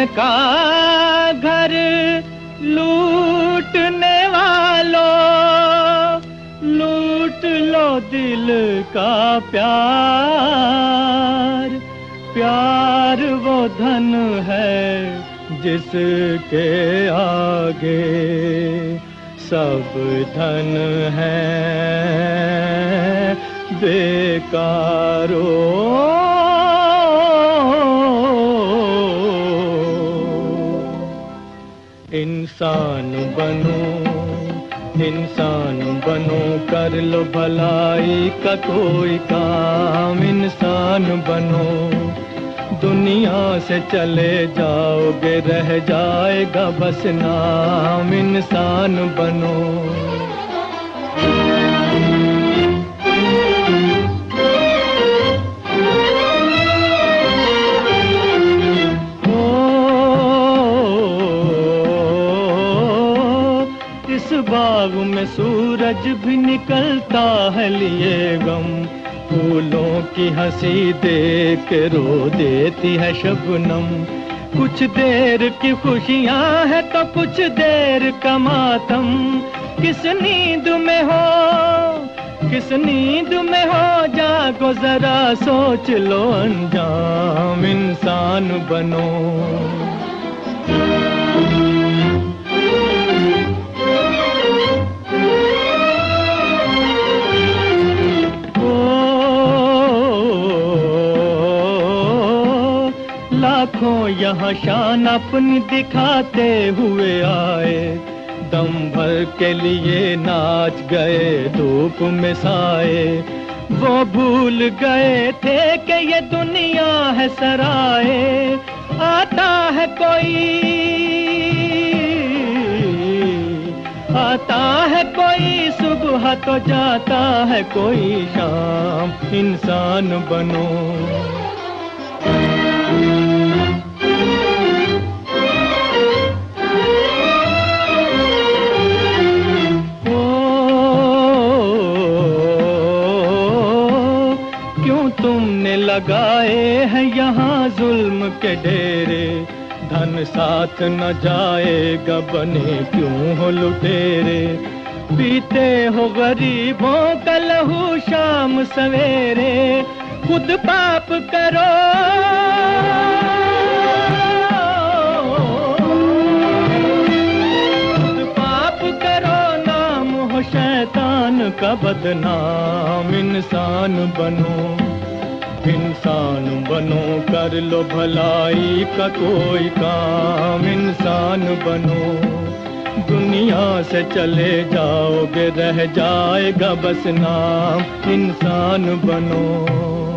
का घर लूटने वालों, लूट लो दिल का प्यार। प्यार वो धन है जिसके आगे सब धन है बेकारो। इंसान बनो, इंसान बनो, कर लो भलाई का कोई काम। इंसान बनो, दुनिया से चले जाओगे रह जाएगा बस नाम। इंसान बनो। इस बाग में सूरज भी निकलता है लिए गम। फूलों की हंसी देख रो देती है शबनम। कुछ देर की खुशियां है तो कुछ देर का मातम। किस नींद में हो, किस नींद में हो, जागो जरा सोच लो अंजाम। इंसान बनो। लाखों यहाँ शान अपनी दिखाते हुए आए। दम भर के लिए नाच गए धूप में साए। वो भूल गए थे कि ये दुनिया है सराए। आता है कोई, आता है कोई सुबह तो जाता है कोई शाम। इंसान बनो। क्यों तुमने लगाए हैं यहाँ जुल्म के डेरे। धन साथ न जाएगा बने क्यों हो लुटेरे। पीते हो गरीबों का लहू शाम सवेरे। खुद पाप करो, खुद पाप करो, नाम हो शैतान का बदनाम। इंसान बनो, इंसान बनो, कर लो भलाई का कोई काम। इंसान बनो, दुनिया से चले जाओगे रह जाएगा बस नाम। इंसान बनो।